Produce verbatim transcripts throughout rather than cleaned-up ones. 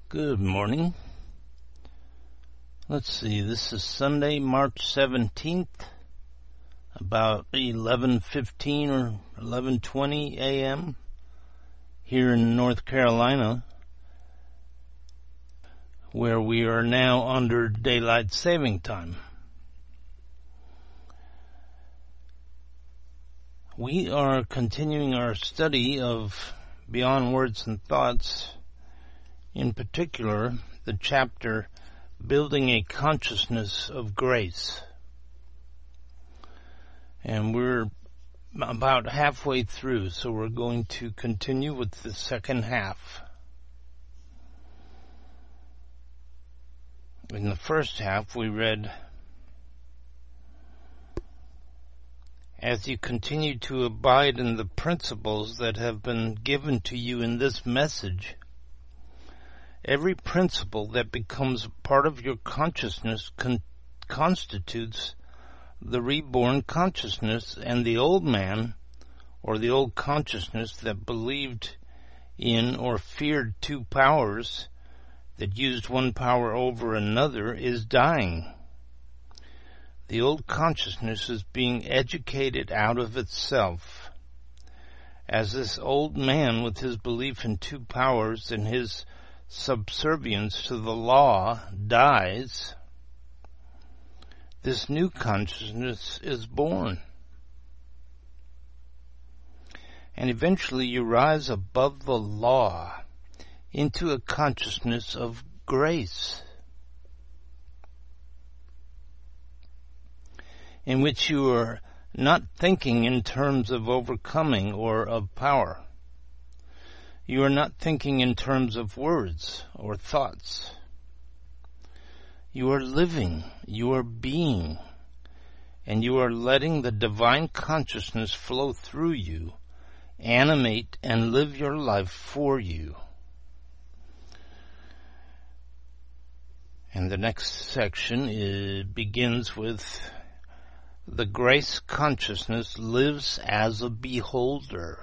Good morning. Let's see, this is Sunday, March seventeenth, about eleven fifteen or eleven twenty a.m. here in North Carolina, where we are now under daylight saving time. We are continuing our study of Beyond Words and Thoughts, in particular, the chapter Building a Consciousness of Grace. And we're about halfway through, so we're going to continue with the second half. In the first half, we read, as you continue to abide in the principles that have been given to you in this message, every principle that becomes part of your consciousness con- constitutes the reborn consciousness, and the old man, or the old consciousness that believed in or feared two powers, that used one power over another, is dying. The old consciousness is being educated out of itself. As this old man, with his belief in two powers and his subservience to the law, dies, this new consciousness is born. And eventually you rise above the law into a consciousness of grace, in which you are not thinking in terms of overcoming or of power. You are not thinking in terms of words or thoughts. You are living, you are being, and you are letting the divine consciousness flow through you, animate and live your life for you. And the next section is, begins with, the grace consciousness lives as a beholder.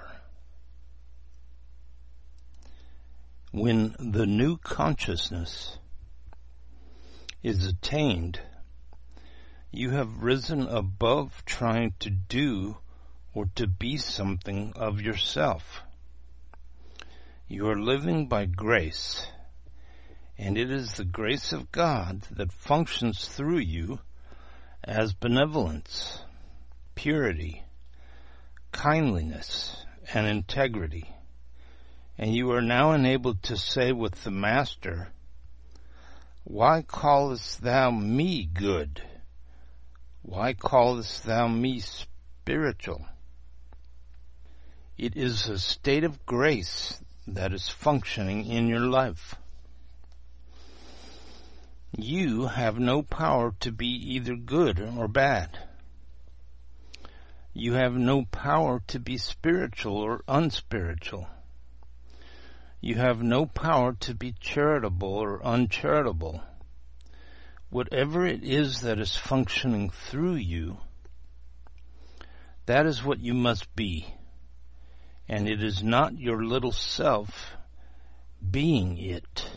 When the new consciousness is attained, you have risen above trying to do or to be something of yourself. You are living by grace, and it is the grace of God that functions through you as benevolence, purity, kindliness, and integrity. And you are now enabled to say with the Master, why callest thou me good? Why callest thou me spiritual? It is a state of grace that is functioning in your life. You have no power to be either good or bad. You have no power to be spiritual or unspiritual. You have no power to be charitable or uncharitable. Whatever it is that is functioning through you, that is what you must be. And it is not your little self being it.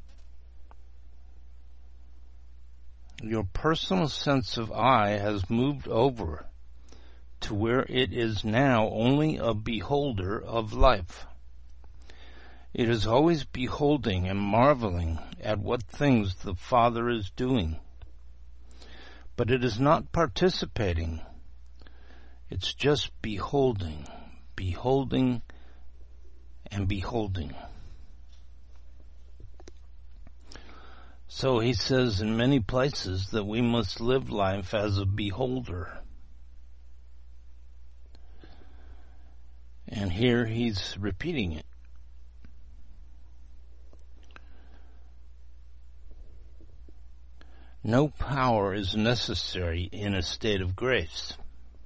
Your personal sense of I has moved over to where it is now only a beholder of life. It is always beholding and marveling at what things the Father is doing. But it is not participating. It's just beholding, beholding, and beholding. So he says in many places that we must live life as a beholder. And here he's repeating it. No power is necessary in a state of grace.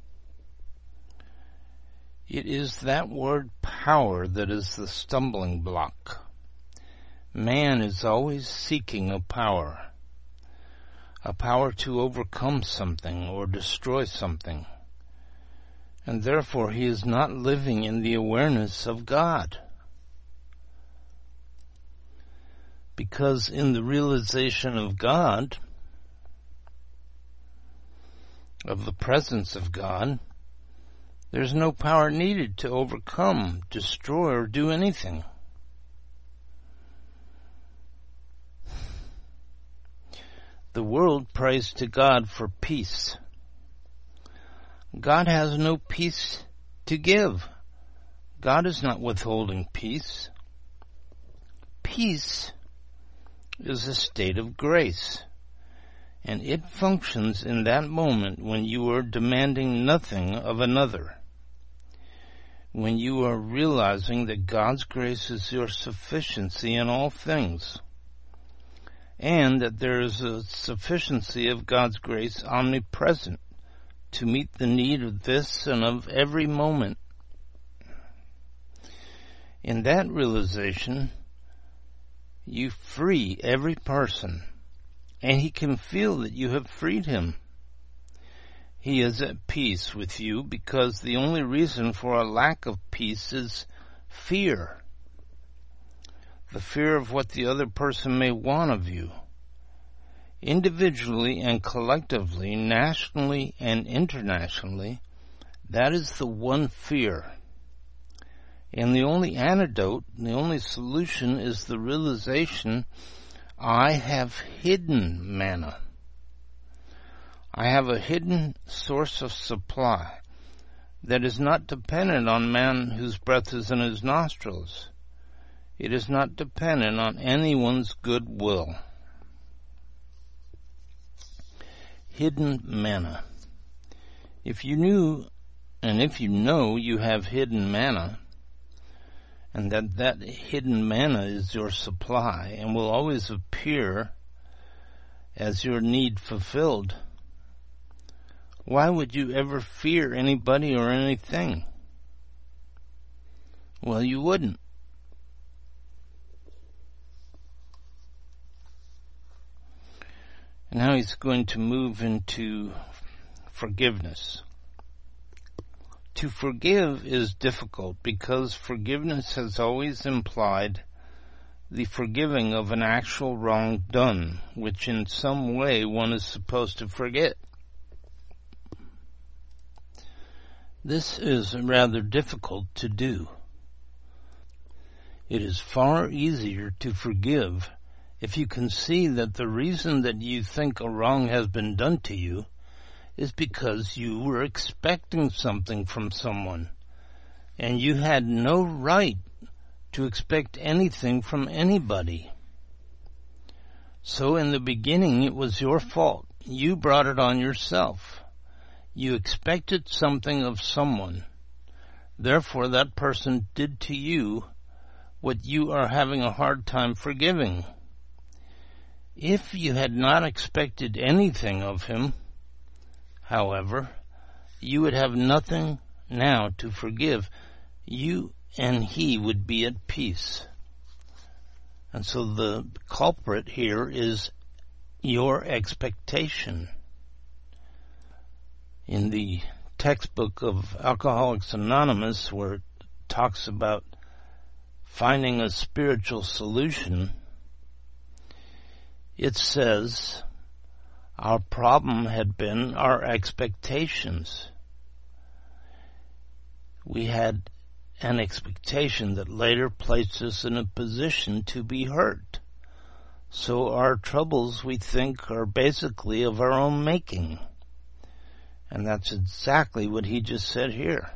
It is that word power that is the stumbling block. Man is always seeking a power, a power to overcome something or destroy something, and therefore he is not living in the awareness of God. Because in the realization of God, of the presence of God, there's no power needed to overcome, destroy, or do anything. The world prays to God for peace. God has no peace to give. God is not withholding peace. Peace is a state of grace, and it functions in that moment when you are demanding nothing of another, when you are realizing that God's grace is your sufficiency in all things, and that there is a sufficiency of God's grace omnipresent to meet the need of this and of every moment. In that realization, you free every person, and he can feel that you have freed him. He is at peace with you because the only reason for a lack of peace is fear. The fear of what the other person may want of you. Individually and collectively, nationally and internationally, that is the one fear. And the only antidote, the only solution is the realization, I have hidden manna. I have a hidden source of supply that is not dependent on man whose breath is in his nostrils. It is not dependent on anyone's goodwill. Hidden manna. If you knew, and if you know you have hidden manna, and that that hidden manna is your supply and will always appear as your need fulfilled, why would you ever fear anybody or anything? Well, you wouldn't. And now he's going to move into forgiveness. To forgive is difficult because forgiveness has always implied the forgiving of an actual wrong done, which in some way one is supposed to forget. This is rather difficult to do. It is far easier to forgive if you can see that the reason that you think a wrong has been done to you is because you were expecting something from someone, and you had no right to expect anything from anybody. So in the beginning it was your fault. You brought it on yourself. You expected something of someone. Therefore that person did to you what you are having a hard time forgiving. If you had not expected anything of him, however, you would have nothing now to forgive. You and he would be at peace. And so the culprit here is your expectation. In the textbook of Alcoholics Anonymous, where it talks about finding a spiritual solution, it says, our problem had been our expectations. We had an expectation that later placed us in a position to be hurt. So our troubles, we think, are basically of our own making. And that's exactly what he just said here.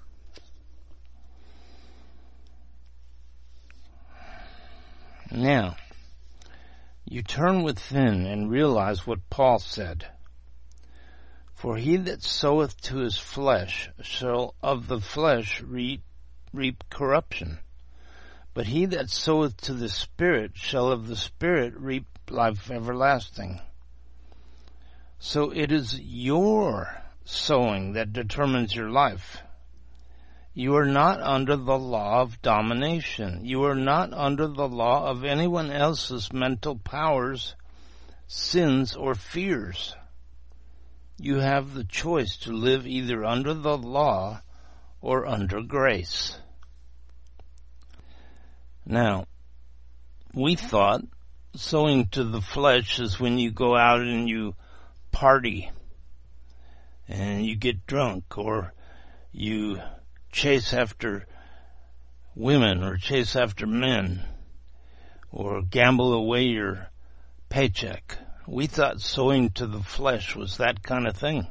Now, you turn within and realize what Paul said. For he that soweth to his flesh shall of the flesh reap, reap corruption. But he that soweth to the Spirit shall of the Spirit reap life everlasting. So it is your sowing that determines your life. You are not under the law of domination. You are not under the law of anyone else's mental powers, sins, or fears. You have the choice to live either under the law or under grace. Now, we thought sowing to the flesh is when you go out and you party and you get drunk, or you chase after women or chase after men, or gamble away your paycheck. We thought sowing to the flesh was that kind of thing.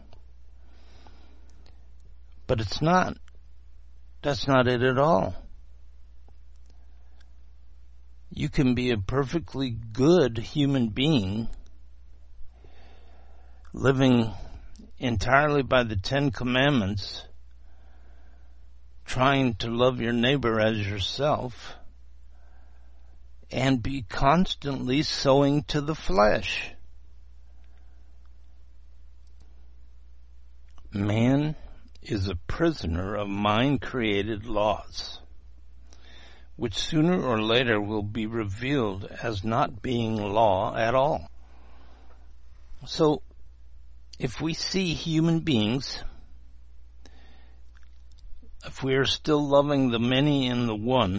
But it's not. That's not it at all. You can be a perfectly good human being, living entirely by the Ten Commandments, trying to love your neighbor as yourself, and be constantly sowing to the flesh. Man is a prisoner of mind-created laws, which sooner or later will be revealed as not being law at all. So, if we see human beings, if we are still loving the many and the one,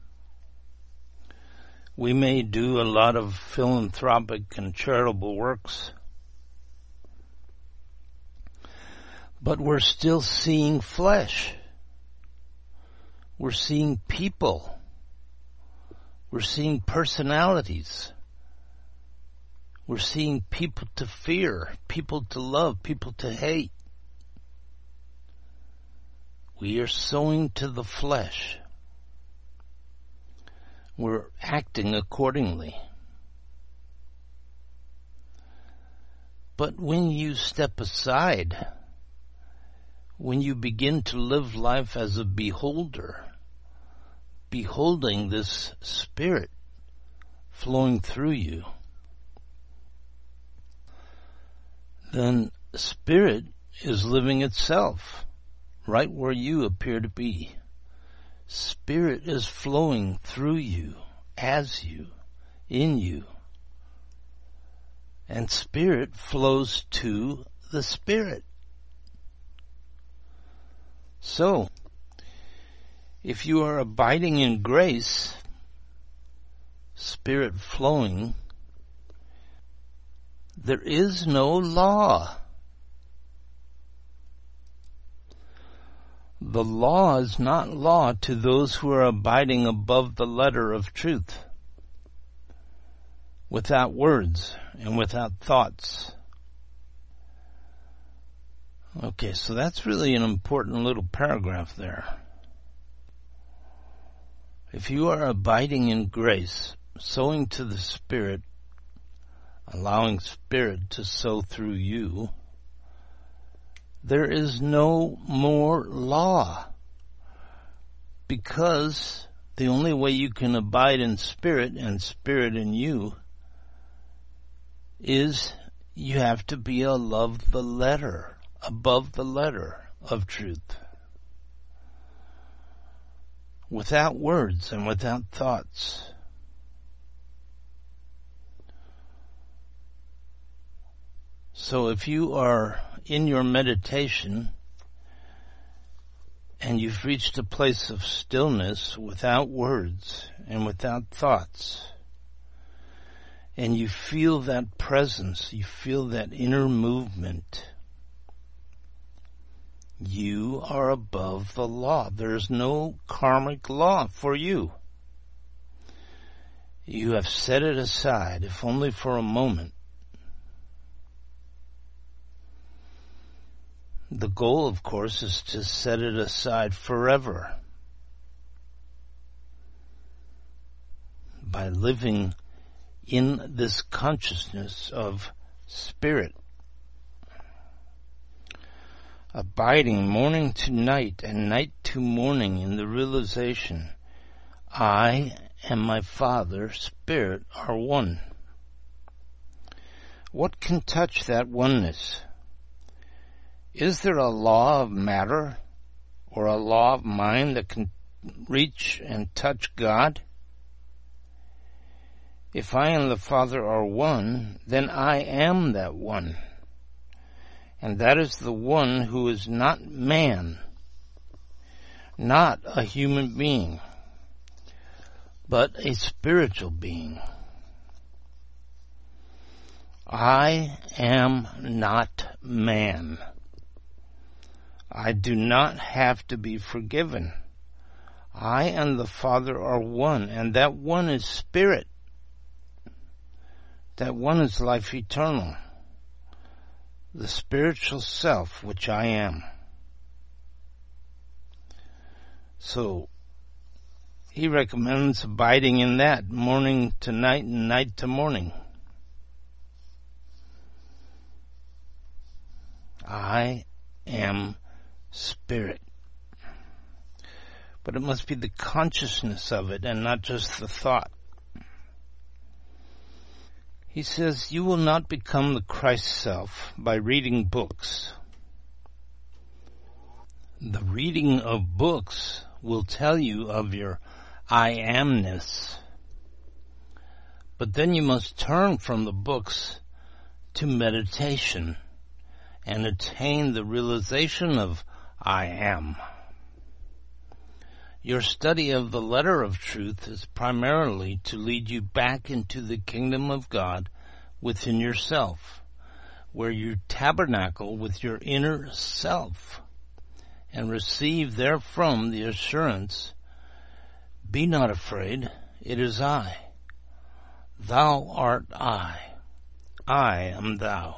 we may do a lot of philanthropic and charitable works, but we're still seeing flesh. We're seeing people. We're seeing personalities. We're seeing people to fear, people to love, people to hate. We are sowing to the flesh. We're acting accordingly. But when you step aside, when you begin to live life as a beholder, beholding this Spirit flowing through you, then Spirit is living itself right where you appear to be. Spirit is flowing through you, as you, in you. And Spirit flows to the Spirit. So, if you are abiding in grace, Spirit flowing, there is no law. The law is not law to those who are abiding above the letter of truth, without words and without thoughts. Okay, so that's really an important little paragraph there. If you are abiding in grace, sowing to the Spirit, allowing Spirit to sow through you, there is no more law, because the only way you can abide in Spirit and Spirit in you is you have to be above the letter, above the letter of truth, without words and without thoughts. So if you are in your meditation and you've reached a place of stillness without words and without thoughts, and you feel that presence, you feel that inner movement, you are above the law. There's no karmic law for you. You have set it aside, if only for a moment. The goal, of course, is to set it aside forever by living in this consciousness of Spirit, abiding morning to night and night to morning in the realization, I and my Father, Spirit, are one. What can touch that oneness? Is there a law of matter or a law of mind that can reach and touch God? If I and the Father are one, then I am that one. And that is the one who is not man, not a human being, but a spiritual being. I am not man. I do not have to be forgiven. I and the Father are one, and that one is spirit. That one is life eternal, the spiritual self which I am. So, he recommends abiding in that, morning to night and night to morning. I am spirit. But it must be the consciousness of it and not just the thought. He says, you will not become the Christ self by reading books. The reading of books will tell you of your I amness. But then you must turn from the books to meditation and attain the realization of I am. Your study of the letter of truth is primarily to lead you back into the kingdom of God within yourself, where you tabernacle with your inner self and receive therefrom the assurance, be not afraid, it is I. Thou art I. I am thou.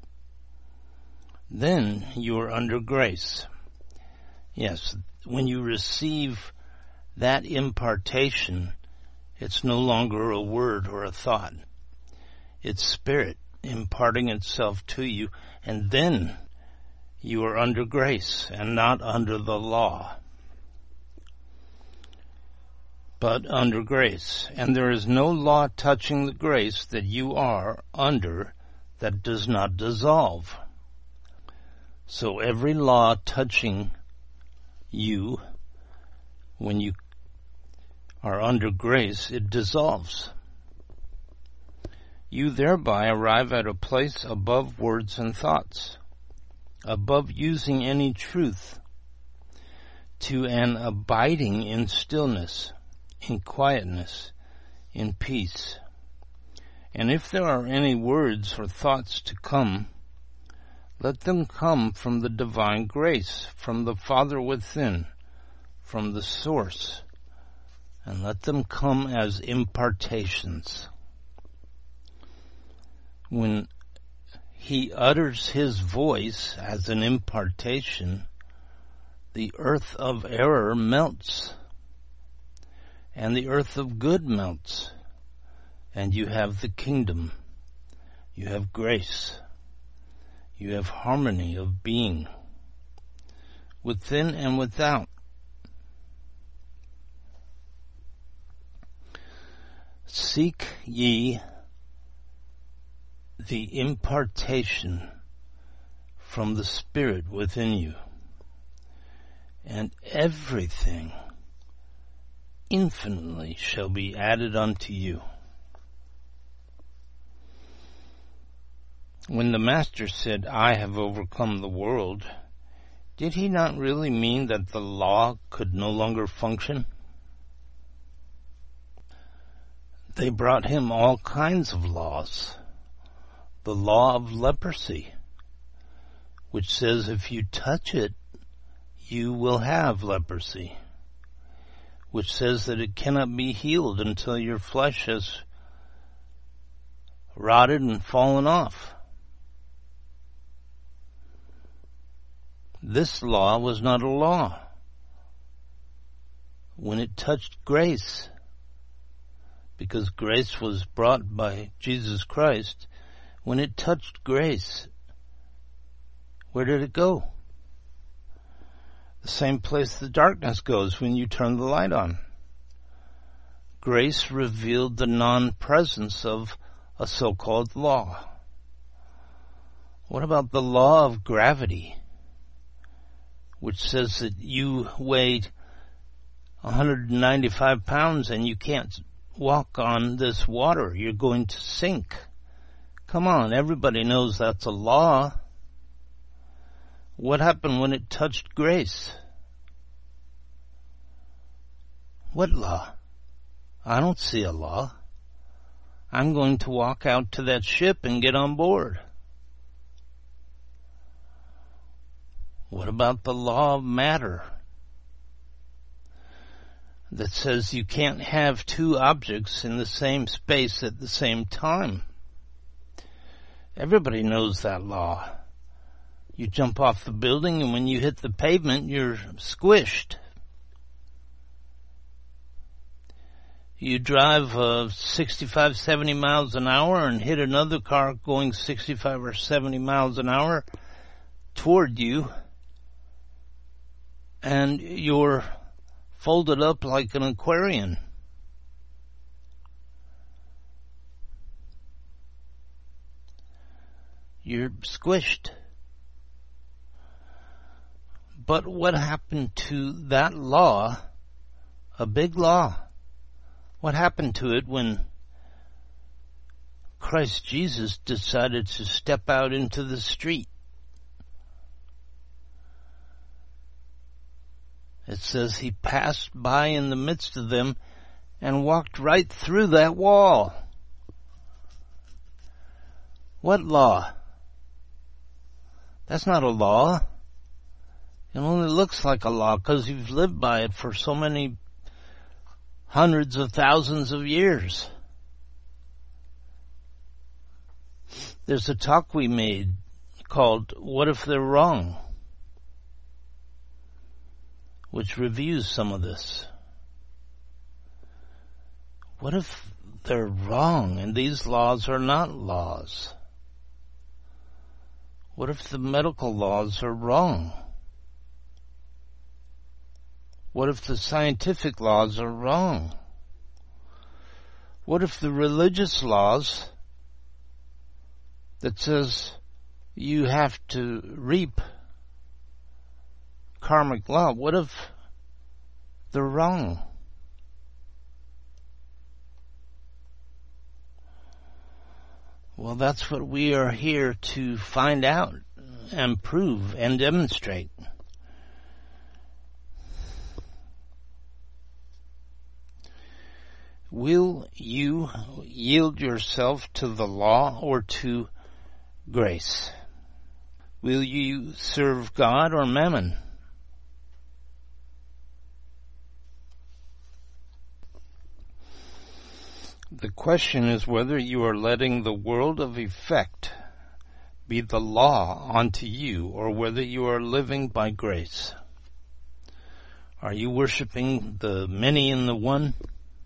Then you are under grace. Yes, when you receive that impartation, it's no longer a word or a thought. It's spirit imparting itself to you, and then you are under grace and not under the law, but under grace. And there is no law touching the grace that you are under that does not dissolve. So every law touching you, when you are under grace, it dissolves. You thereby arrive at a place above words and thoughts, above using any truth, to an abiding in stillness, in quietness, in peace. And if there are any words or thoughts to come, let them come from the divine grace, from the Father within, from the source, and let them come as impartations. When he utters his voice as an impartation, the earth of error melts, and the earth of good melts, and you have the kingdom, you have grace, you have harmony of being, within and without. Seek ye the impartation from the Spirit within you, and everything infinitely shall be added unto you. When the Master said, I have overcome the world, did he not really mean that the law could no longer function? They brought him all kinds of laws. The law of leprosy, which says if you touch it, you will have leprosy, which says that it cannot be healed until your flesh has rotted and fallen off. This law was not a law when it touched grace, because grace was brought by Jesus Christ. When it touched grace, where did it go? The same place the darkness goes when you turn the light on. Grace revealed the non-presence of a so-called law. What about the law of gravity, which says that you weighed one hundred ninety-five pounds and you can't walk on this water, you're going to sink? Come on, everybody knows that's a law. What happened when it touched grace? What law? I don't see a law. I'm going to walk out to that ship and get on board. What about the law of matter that says you can't have two objects in the same space at the same time? Everybody knows that law. You jump off the building, and when you hit the pavement, you're squished. You drive uh, sixty-five, seventy miles an hour and hit another car going sixty-five or seventy miles an hour toward you, and you're folded up like an aquarium. You're squished. But what happened to that law, a big law? What happened to it when Christ Jesus decided to step out into the street? It says he passed by in the midst of them and walked right through that wall. What law? That's not a law. It only looks like a law because you've lived by it for so many hundreds of thousands of years. There's a talk we made called What If They're Wrong?, which reviews some of this. What if they're wrong and these laws are not laws? What if the medical laws are wrong? What if the scientific laws are wrong? What if the religious laws that says you have to reap karmic law, what if they're wrong? Well, that's what we are here to find out and prove and demonstrate. Will you yield yourself to the law or to grace? Will you serve God or mammon? The question is whether you are letting the world of effect be the law unto you, or whether you are living by grace. Are you worshiping the many in the one?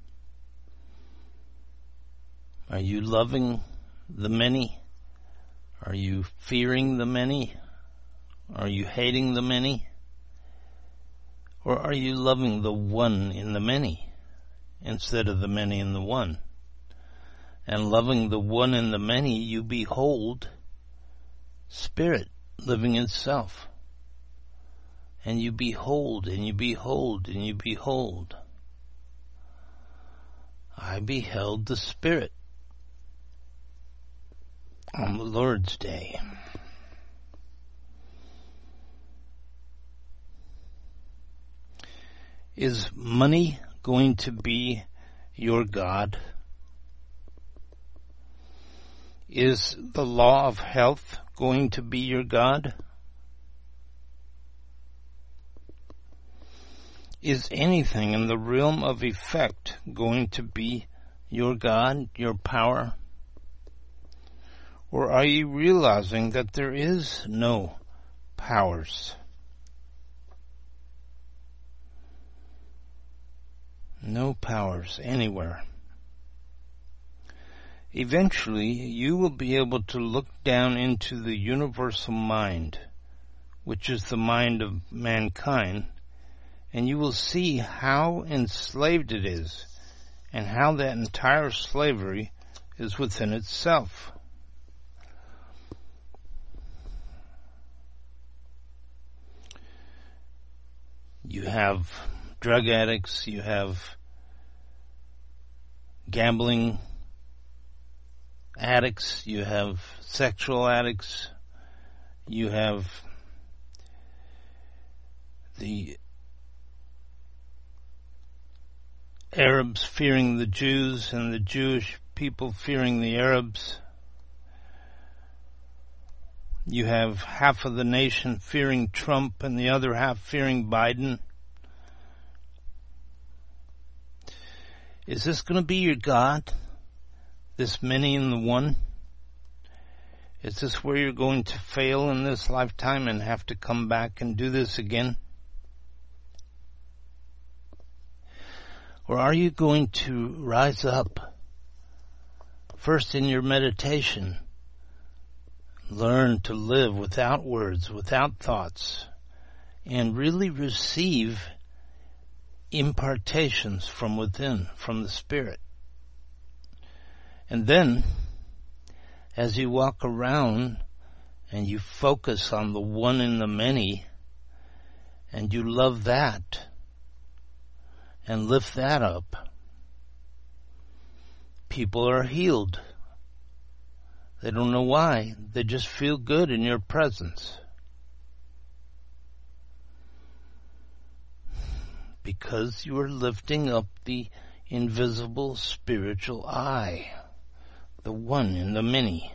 Are you loving the many? Are you fearing the many? Are you hating the many? Or are you loving the one in the many instead of the many in the one? And loving the one in the many, you behold Spirit living in self. And you behold, and you behold, and you behold. I beheld the Spirit on the Lord's Day. Is money going to be your God? Is the law of health going to be your God? Is anything in the realm of effect going to be your God, your power? Or are you realizing that there is no powers? No powers anywhere. Eventually, you will be able to look down into the universal mind, which is the mind of mankind, and you will see how enslaved it is, and how that entire slavery is within itself. You have drug addicts, you have gambling addicts, you have sexual addicts, you have the Arabs fearing the Jews and the Jewish people fearing the Arabs. You have half of the nation fearing Trump and the other half fearing Biden. Is this going to be your God? This many in the one? Is this where you're going to fail in this lifetime and have to come back and do this again? Or are you going to rise up first in your meditation, learn to live without words, without thoughts, and really receive impartations from within, from the Spirit? And then, as you walk around and you focus on the one in the many, and you love that, and lift that up, people are healed. They don't know why. They just feel good in your presence. Because you are lifting up the invisible spiritual I, the one in the many.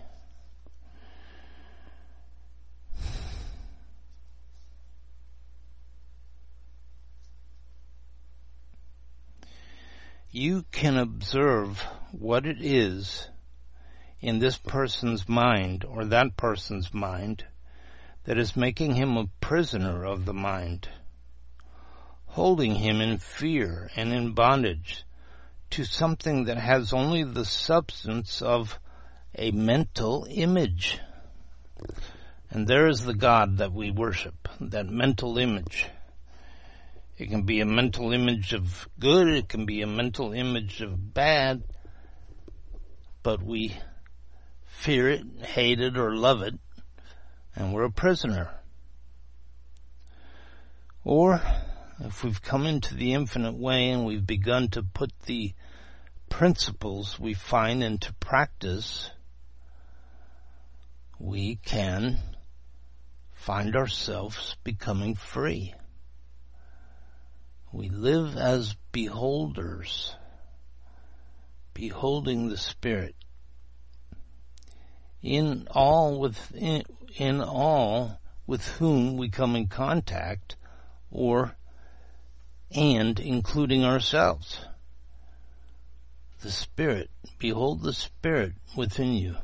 You can observe what it is in this person's mind or that person's mind that is making him a prisoner of the mind, holding him in fear and in bondage to something that has only the substance of a mental image. And there is the God that we worship, that mental image. It can be a mental image of good, it can be a mental image of bad, but we fear it, hate it, or love it, and we're a prisoner. Or, if we've come into the infinite way and we've begun to put the principles we find into practice, we can find ourselves becoming free. We live as beholders, beholding the Spirit. In all with in, in all with whom we come in contact, or and including ourselves. The Spirit, behold the Spirit within you.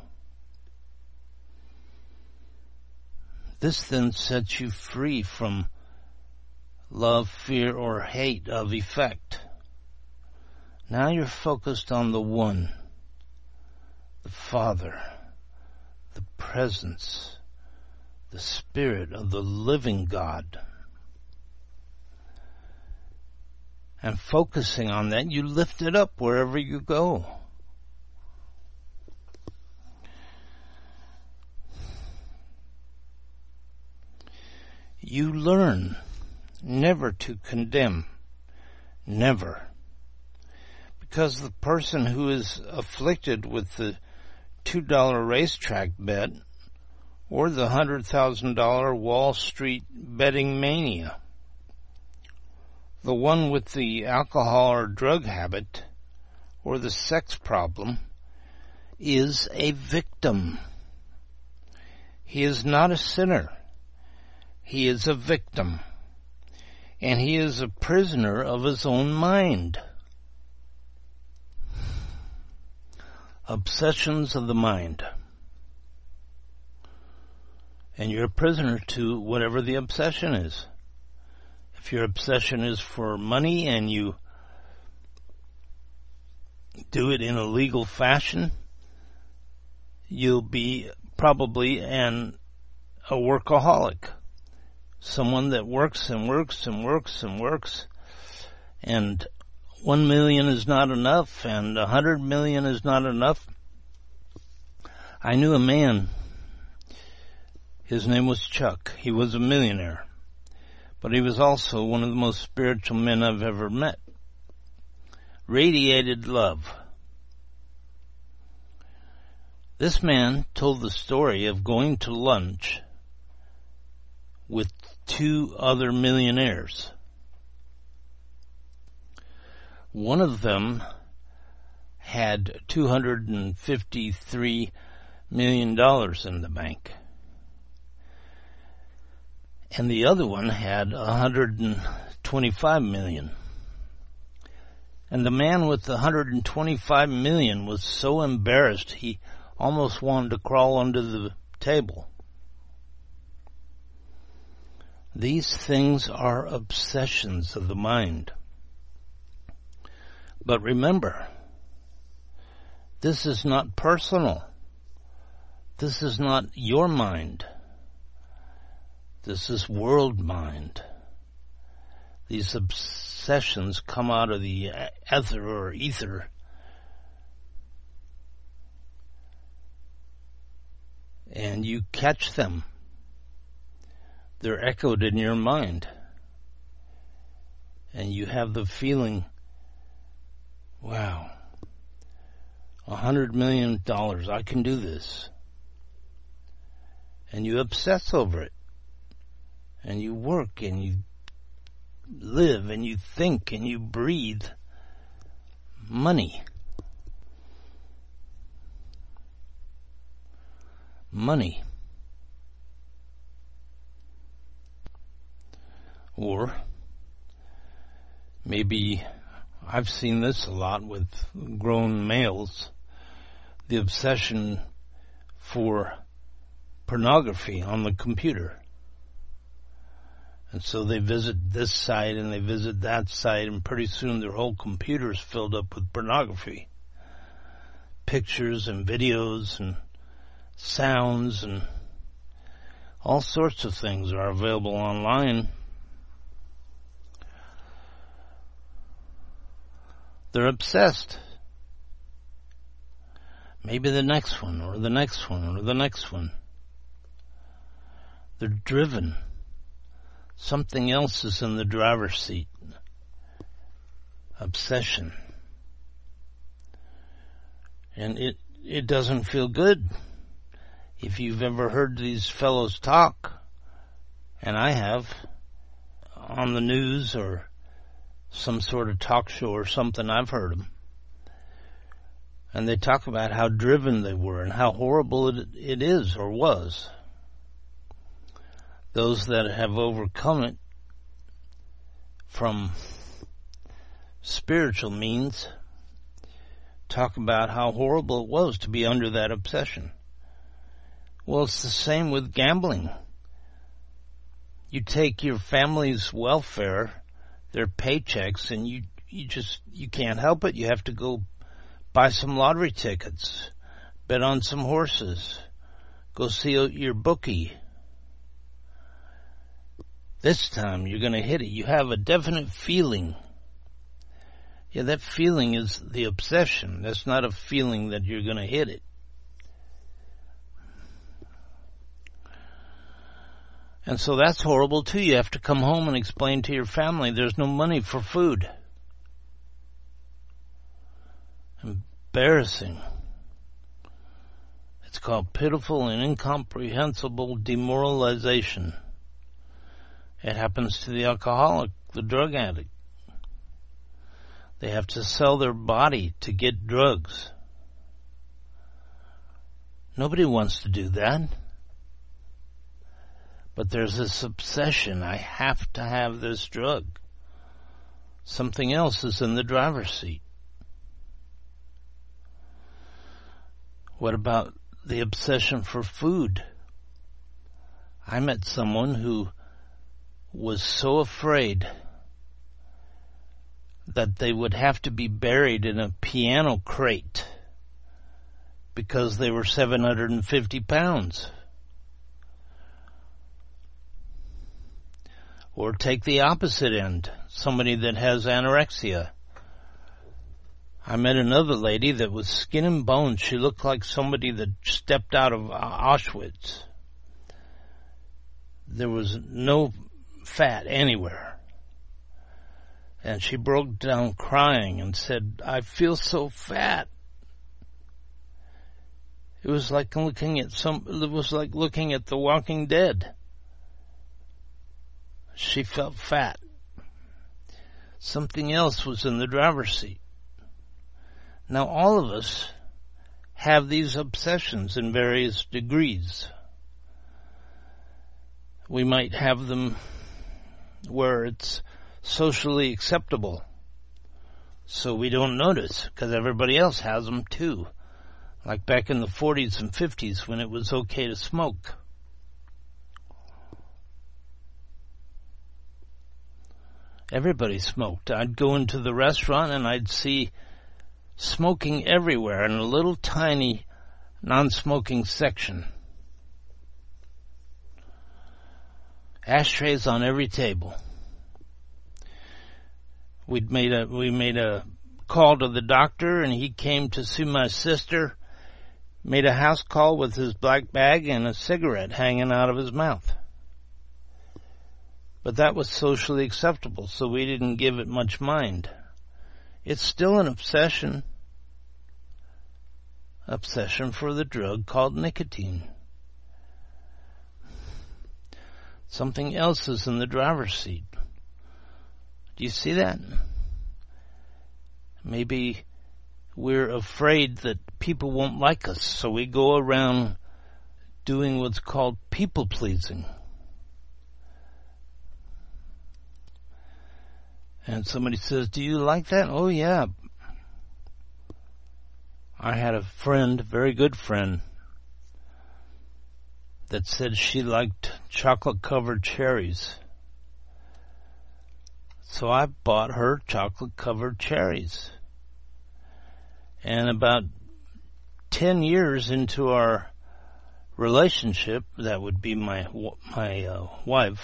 This then sets you free from love, fear, or hate of effect. Now you're focused on the one, the Father, the presence, the Spirit of the living God. And focusing on that, you lift it up wherever you go. You learn never to condemn. Never. Because the person who is afflicted with the two dollar racetrack bet or the one hundred thousand dollars Wall Street betting mania, the one with the alcohol or drug habit or the sex problem, is a victim. He is not a sinner. He is a victim. And he is a prisoner of his own mind. Obsessions of the mind. And you're a prisoner to whatever the obsession is. If your obsession is for money and you do it in a legal fashion, you'll be probably an a workaholic. Someone that works and works and works and works, and one million is not enough, and a hundred million is not enough. I knew a man, his name was Chuck. He was a millionaire, but he was also one of the most spiritual men I've ever met. Radiated love. This man told the story of going to lunch with two other millionaires. One of them had two hundred fifty-three million dollars in the bank. And the other one had one hundred twenty-five million dollars. And the man with the one hundred twenty-five million dollars was so embarrassed he almost wanted to crawl under the table. These things are obsessions of the mind. But remember, this is not personal. This is not your mind. This is world mind. These obsessions come out of the ether or ether. And you catch them. They're echoed in your mind. And you have the feeling, wow, a hundred million dollars, I can do this. And you obsess over it. And you work and you live and you think and you breathe money. Money. Or maybe I've seen this a lot with grown males, the obsession for pornography on the computer. And so they visit this site and they visit that site, and pretty soon their whole computer is filled up with pornography. Pictures and videos and sounds and all sorts of things are available online. They're obsessed. Maybe the next one, or the next one, or the next one. They're driven. Something else is in the driver's seat. Obsession. And it, it doesn't feel good. If you've ever heard these fellows talk, and I have, on the news or some sort of talk show or something, I've heard them. And they talk about how driven they were and how horrible it, it is or was. Those that have overcome it from spiritual means talk about how horrible it was to be under that obsession. Well, it's the same with gambling. You take your family's welfare, their paychecks, and you, you just, you can't help it. You have to go buy some lottery tickets, bet on some horses, go see your bookie. This time you're going to hit it. You have a definite feeling. Yeah, that feeling is the obsession. That's not a feeling that you're going to hit it. And so that's horrible too. You have to come home and explain to your family there's no money for food. Embarrassing. It's called pitiful and incomprehensible demoralization. It happens to the alcoholic, the drug addict. They have to sell their body to get drugs. Nobody wants to do that. But there's this obsession. I have to have this drug. Something else is in the driver's seat. What about the obsession for food? I met someone who was so afraid that they would have to be buried in a piano crate because they were seven hundred fifty pounds. Or take the opposite end, somebody that has anorexia. I met another lady that was skin and bones. She looked like somebody that stepped out of Auschwitz. There was no fat anywhere. And she broke down crying and said, I feel so fat. It was like looking at some, it was like looking at The Walking Dead. She felt fat. Something else was in the driver's seat. Now, all of us have these obsessions in various degrees. We might have them where it's socially acceptable, so we don't notice because everybody else has them too. Like back in the forties and fifties when it was okay to smoke. Everybody smoked. I'd go into the restaurant and I'd see smoking everywhere in a little tiny non-smoking section. Ashtrays on every table. We'd made a we made a call to the doctor, and he came to see my sister. Made a house call with his black bag and a cigarette hanging out of his mouth. But that was socially acceptable, so we didn't give it much mind. It's still an obsession. Obsession for the drug called nicotine. Something else is in the driver's seat. Do you see that? Maybe we're afraid that people won't like us, so we go around doing what's called people-pleasing. And somebody says, do you like that? Oh, yeah. I had a friend, a very good friend, that said she liked chocolate-covered cherries. So I bought her chocolate-covered cherries. And about ten years into our relationship, that would be my my uh, wife,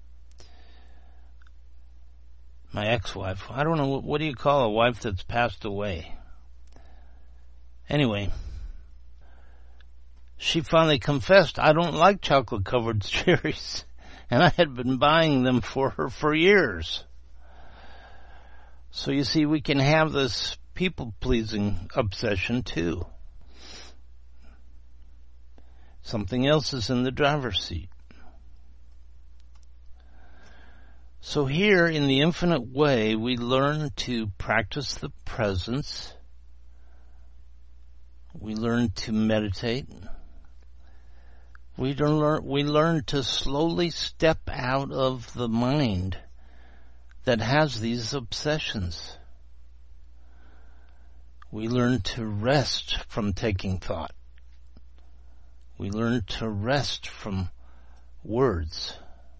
my ex-wife. I don't know, what, what do you call a wife that's passed away? Anyway, she finally confessed, I don't like chocolate-covered cherries. And I had been buying them for her for years. So you see, we can have this people-pleasing obsession too. Something else is in the driver's seat. So here, in the infinite way, we learn to practice the presence. We learn to meditate. We learn, we learn to slowly step out of the mind that has these obsessions. We learn to rest from taking thought. We learn to rest from words.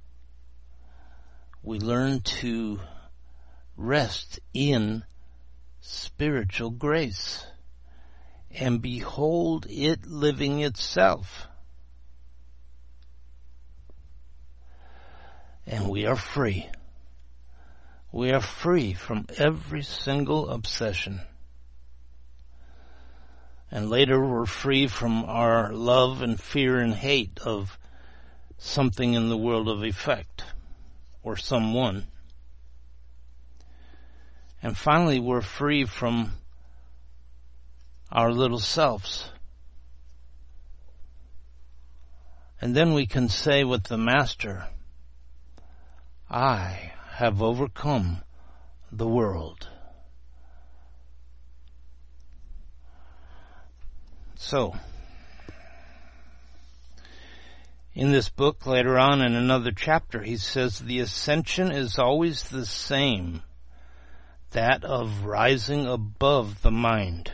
We learn to rest in spiritual grace and behold it living itself. And we are free. We are free from every single obsession. And later we're free from our love and fear and hate of something in the world of effect or someone. And finally we're free from our little selves. And then we can say with the Master, I have overcome the world. So, in this book, later on in another chapter, he says the ascension is always the same, that of rising above the mind.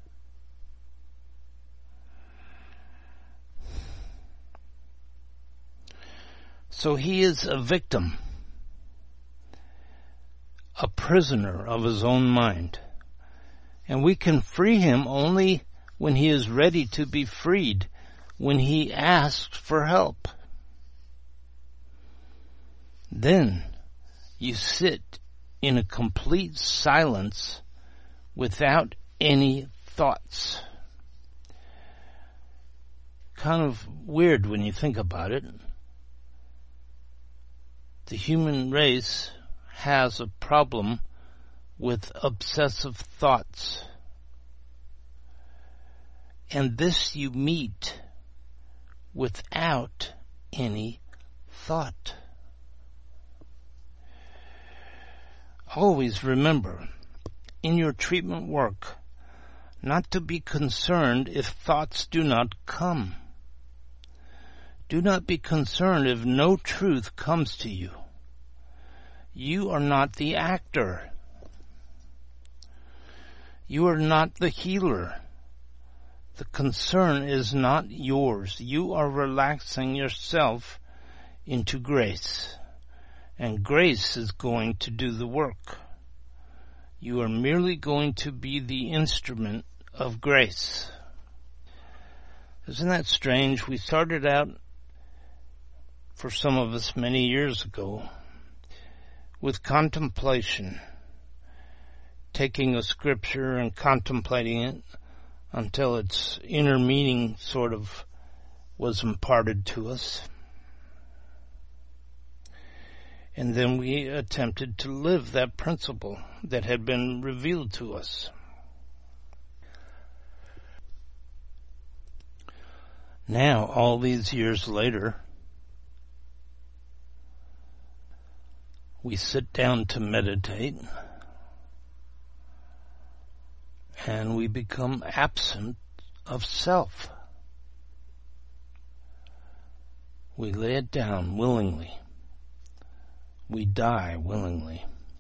So he is a victim, a prisoner of his own mind, and we can free him only when he is ready to be freed, when he asks for help. Then you sit in a complete silence without any thoughts. Kind of weird when you think about it. The human race has a problem with obsessive thoughts. And this you meet without any thought. Always remember, in your treatment work, not to be concerned if thoughts do not come. Do not be concerned if no truth comes to you. You are not the actor. You are not the healer. The concern is not yours. You are relaxing yourself into grace, and grace is going to do the work. You are merely going to be the instrument of grace. Isn't that strange? We started out, for some of us many years ago, with contemplation, taking a scripture and contemplating it until its inner meaning sort of was imparted to us. And then we attempted to live that principle that had been revealed to us. Now, all these years later, we sit down to meditate, and we become absent of self. We lay it down willingly. We die willingly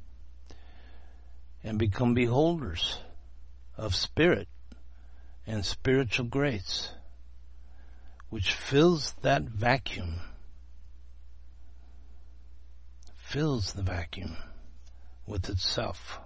and become beholders of spirit and spiritual grace, which fills that vacuum, fills the vacuum with itself.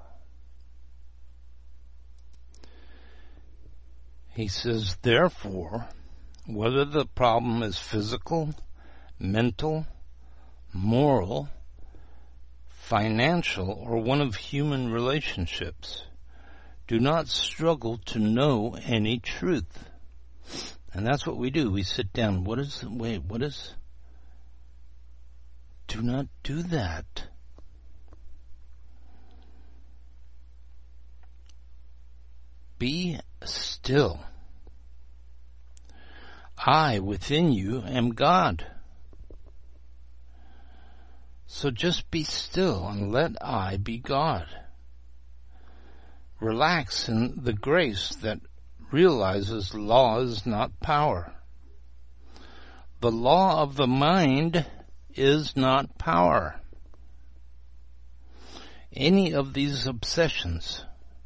He says, therefore, whether the problem is physical, mental, moral, financial, or one of human relationships, do not struggle to know any truth. And that's what we do. We sit down. What is, wait, what is, do not do that. Be still. I within you am God. So just be still and let I be God. Relax in the grace that realizes law is not power. The law of the mind is not power. Any of these obsessions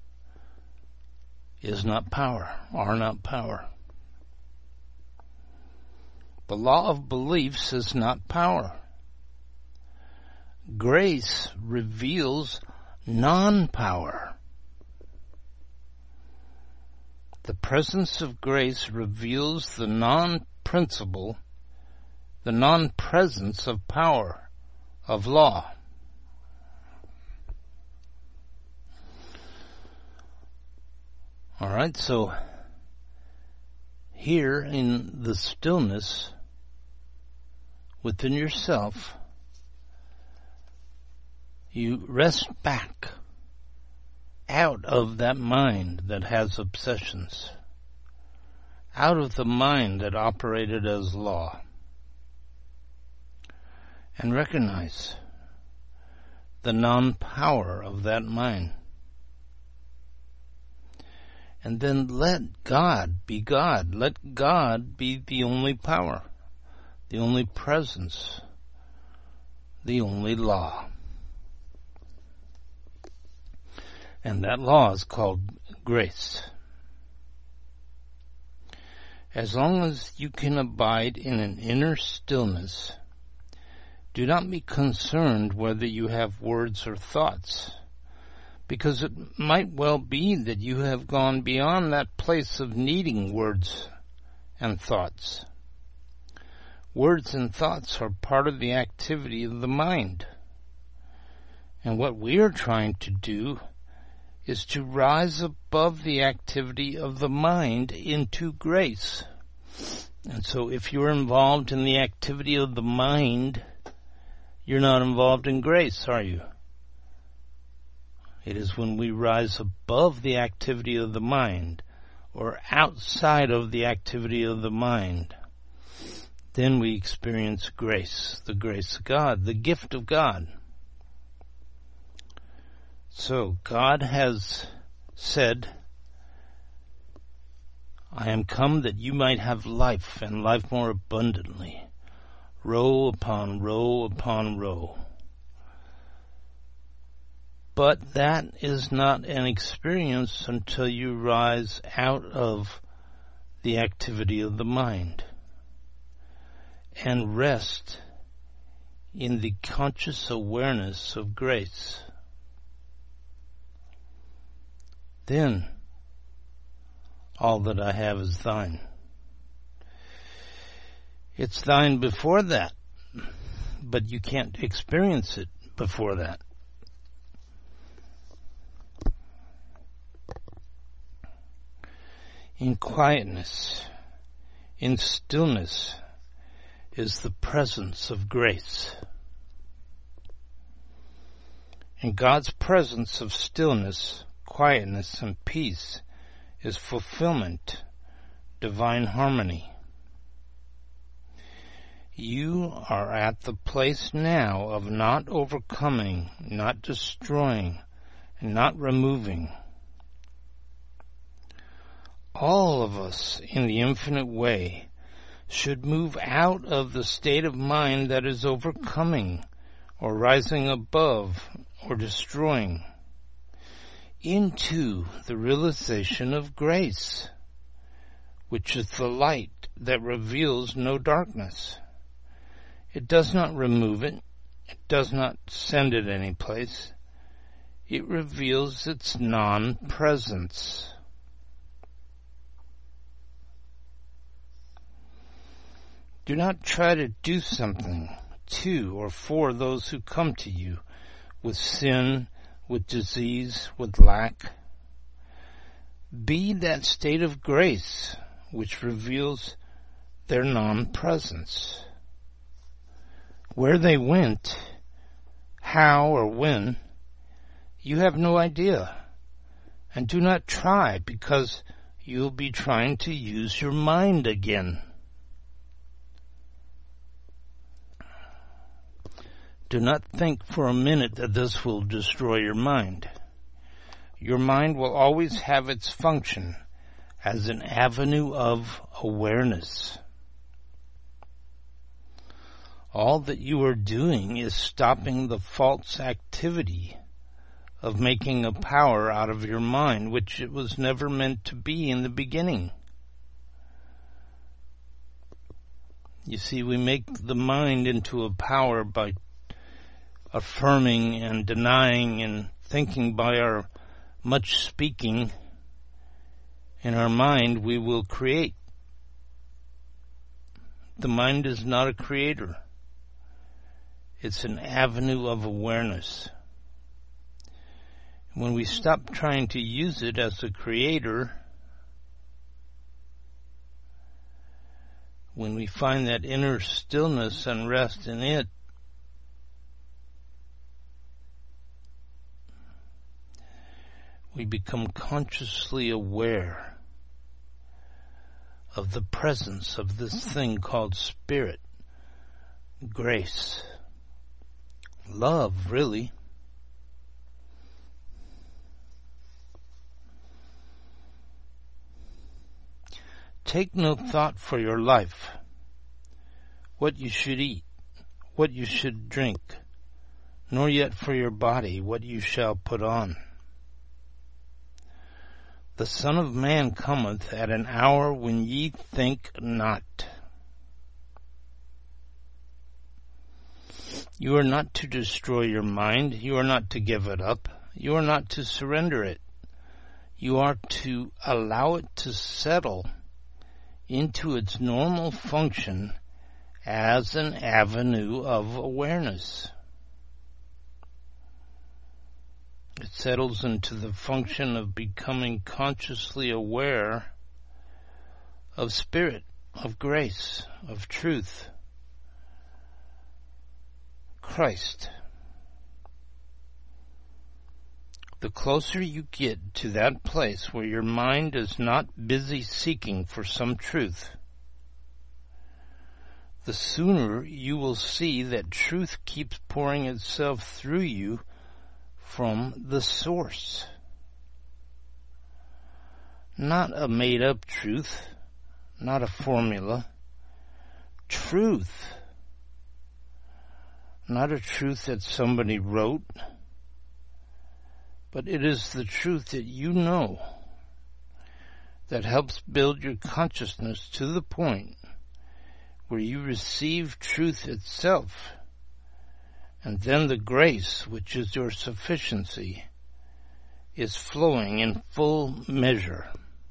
is not power, are not power. The law of beliefs is not power. Grace reveals non-power. The presence of grace reveals the non-principle, the non-presence of power, of law. All right, so here in the stillness within yourself, you rest back out of that mind that has obsessions, out of the mind that operated as law, and recognize the non-power of that mind. And then let God be God. Let God be the only power, the only presence, the only law. And that law is called grace. As long as you can abide in an inner stillness, do not be concerned whether you have words or thoughts, because it might well be that you have gone beyond that place of needing words and thoughts. Words and thoughts are part of the activity of the mind. And what we are trying to do is to rise above the activity of the mind into grace. And so if you're involved in the activity of the mind, you're not involved in grace, are you? It is when we rise above the activity of the mind, or outside of the activity of the mind, then we experience grace, the grace of God, the gift of God. So God has said I am come that you might have life, and life more abundantly. Row upon row upon row. But that is not an experience until you rise out of the activity of the mind and rest in the conscious awareness of grace. Then all that I have is thine. It's thine before that, but you can't experience it before that. In quietness, in stillness, is the presence of grace. In God's presence of stillness, quietness, and peace is fulfillment, divine harmony. You are at the place now of not overcoming, not destroying, and not removing. All of us, in the infinite way, should move out of the state of mind that is overcoming, or rising above, or destroying, into the realization of grace, which is the light that reveals no darkness. It does not remove it. It does not send it any place. It reveals its non-presence. Do not try to do something to or for those who come to you with sin, with disease, with lack. Be that state of grace which reveals their non-presence. Where they went, how or when, you have no idea. And do not try, because you'll be trying to use your mind again. Do not think for a minute that this will destroy your mind. Your mind will always have its function as an avenue of awareness. All that you are doing is stopping the false activity of making a power out of your mind, which it was never meant to be in the beginning. You see, we make the mind into a power by affirming and denying and thinking. By our much speaking in our mind, we will create. The mind is not a creator. It's an avenue of awareness. When we stop trying to use it as a creator, when we find that inner stillness and rest in it, we become consciously aware of the presence of this thing called spirit, grace, love, really. Take no thought for your life, what you should eat, what you should drink, nor yet for your body, what you shall put on. The Son of Man cometh at an hour when ye think not. You are not to destroy your mind. You are not to give it up. You are not to surrender it. You are to allow it to settle into its normal function as an avenue of awareness. It settles into the function of becoming consciously aware of spirit, of grace, of truth, Christ. The closer you get to that place where your mind is not busy seeking for some truth, the sooner you will see that truth keeps pouring itself through you from the source. Not a made-up truth, not a formula. Truth. Not a truth that somebody wrote, but it is the truth that you know that helps build your consciousness to the point where you receive truth itself, and then the grace, which is your sufficiency, is flowing in full measure.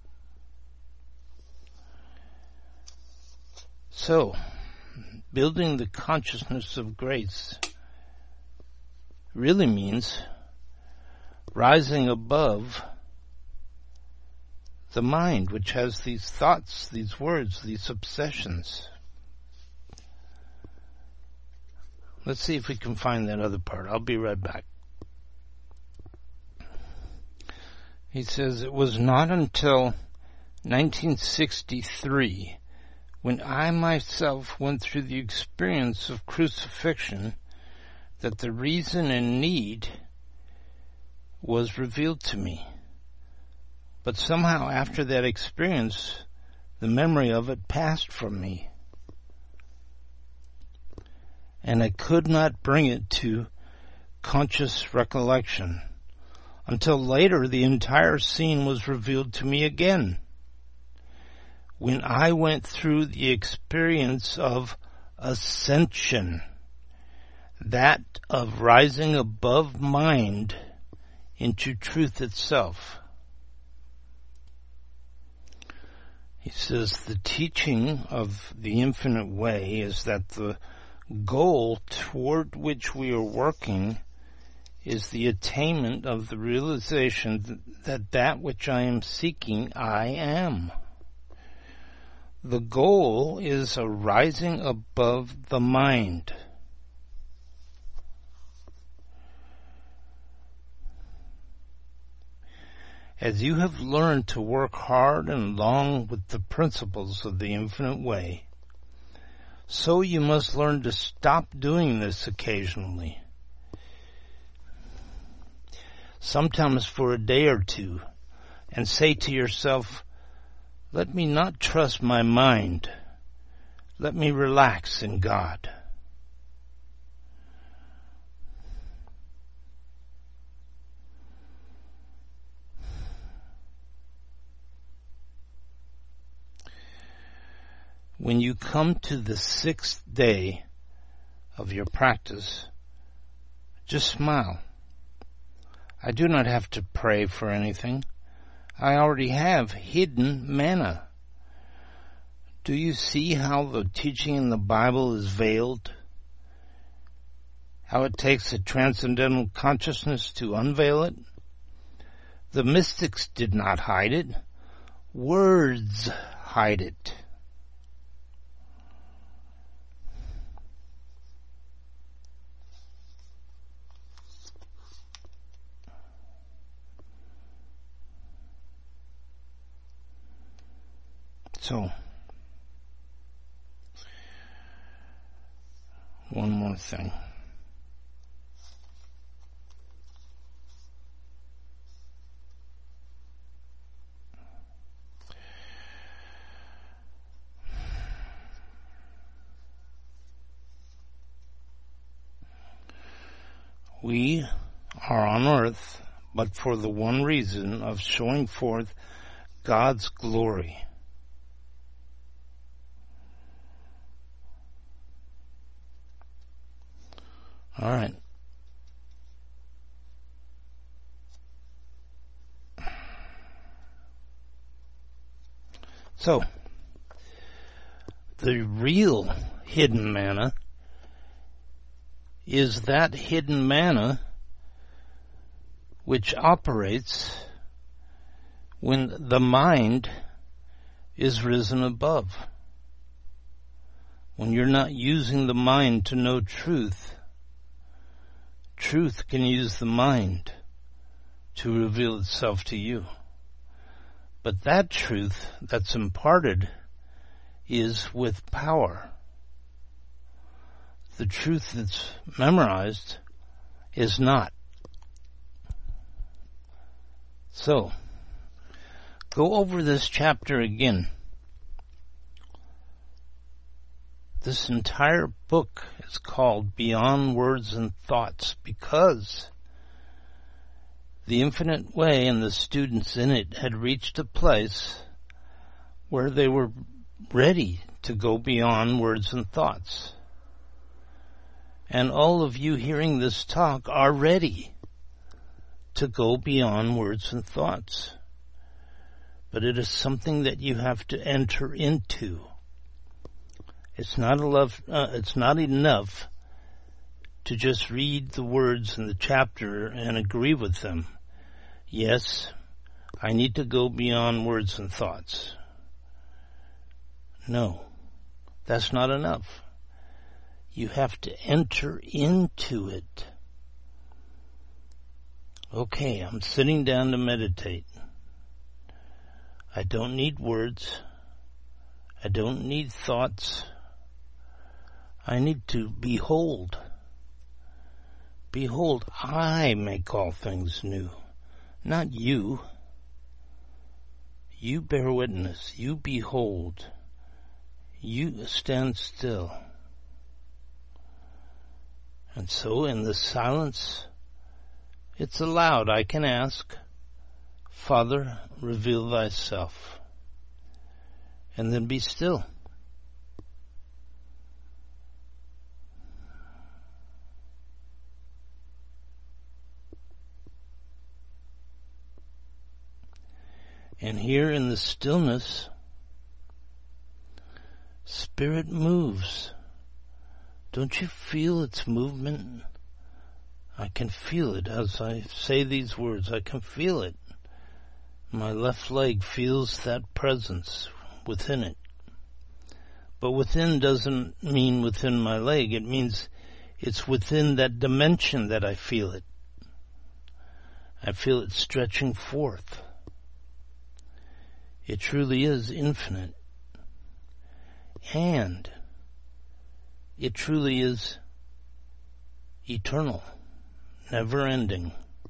So, building the consciousness of grace really means rising above the mind, which has these thoughts, these words, these obsessions. Let's see if we can find that other part. I'll be right back. He says, it was not until nineteen sixty-three when I myself went through the experience of crucifixion that the reason and need was revealed to me. But somehow after that experience, the memory of it passed from me. And I could not bring it to conscious recollection until later the entire scene was revealed to me again. When I went through the experience of ascension, that of rising above mind into truth itself. He says the teaching of the infinite way is that the goal toward which we are working is the attainment of the realization that that which I am seeking, I am. The goal is a rising above the mind. As you have learned to work hard and long with the principles of the infinite way, so you must learn to stop doing this occasionally. Sometimes for a day or two, and say to yourself, let me not trust my mind. Let me relax in God. When you come to the sixth day of your practice, just smile. I do not have to pray for anything. I already have hidden manna. Do you see how the teaching in the Bible is veiled? How it takes a transcendental consciousness to unveil it? The mystics did not hide it. Words hide it. So, one more thing. We are on earth, but for the one reason of showing forth God's glory. All right. So, the real hidden manna is that hidden manna which operates when the mind is risen above. When you're not using the mind to know truth, truth can use the mind to reveal itself to you. But that truth that's imparted is with power. The truth that's memorized is not. So, Go over this chapter again. This entire book is called Beyond Words and Thoughts because the Infinite Way and the students in it had reached a place where they were ready to go beyond words and thoughts. And all of you hearing this talk are ready to go beyond words and thoughts. But it is something that you have to enter into. It's not enough, uh, it's not enough to just read the words in the chapter and agree with them. Yes, I need to go beyond words and thoughts. No, that's not enough. You have to enter into it. Okay, I'm sitting down to meditate. I don't need words. I don't need thoughts. I need to behold. Behold, I make all things new, not you. You bear witness. You behold. You stand still. And so in the silence, it's allowed. I can ask, Father, reveal thyself. And then be still. And here in the stillness, Spirit moves. Don't you feel its movement? I can feel it as I say these words. I can feel it. My left leg feels that presence within it. But within doesn't mean within my leg. It means it's within that dimension that I feel it. I feel it stretching forth. It truly is infinite. And it truly is eternal, never ending.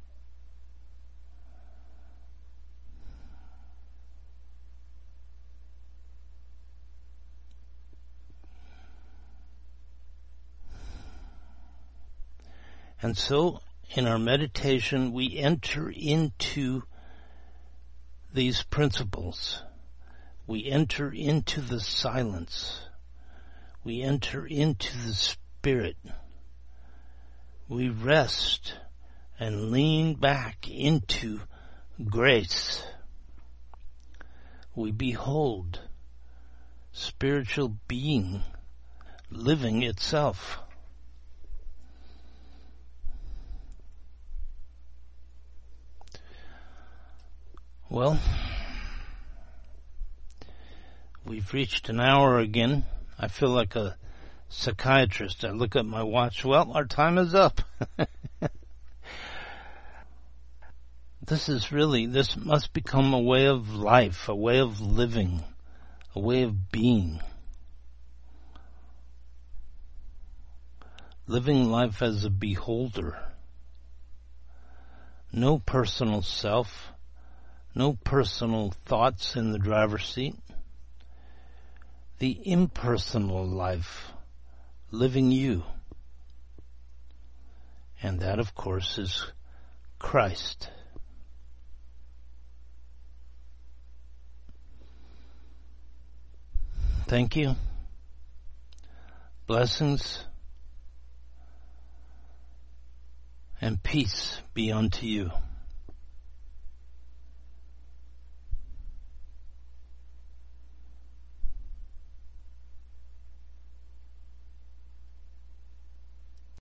And so, in our meditation, we enter into these principles. We enter into the silence. We enter into the Spirit. We rest and lean back into grace. We behold spiritual being living itself. Well, we've reached an hour again. I feel like a psychiatrist. I look at my watch. Well, our time is up. This is really, this must become a way of life, a way of living, a way of being. Living life as a beholder. No personal self. No personal thoughts in the driver's seat. The impersonal life, living you. And that, of course, is Christ. Thank you. Blessings and peace be unto you.